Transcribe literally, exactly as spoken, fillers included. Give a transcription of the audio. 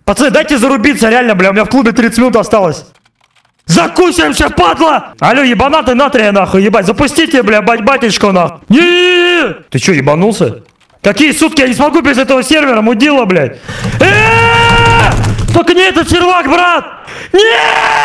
Пацаны, дайте зарубиться, реально, бля, у меня в клубе тридцать минут осталось. Закусимся, падла! Алло, ебанаты натрия, нахуй, ебать, запустите, бля, бать батюшку, нахуй. Не-не-не! Ты чё, ебанулся? Какие сутки, я не смогу без этого сервера, мудила, блядь. Только не этот сервак, брат! Нет!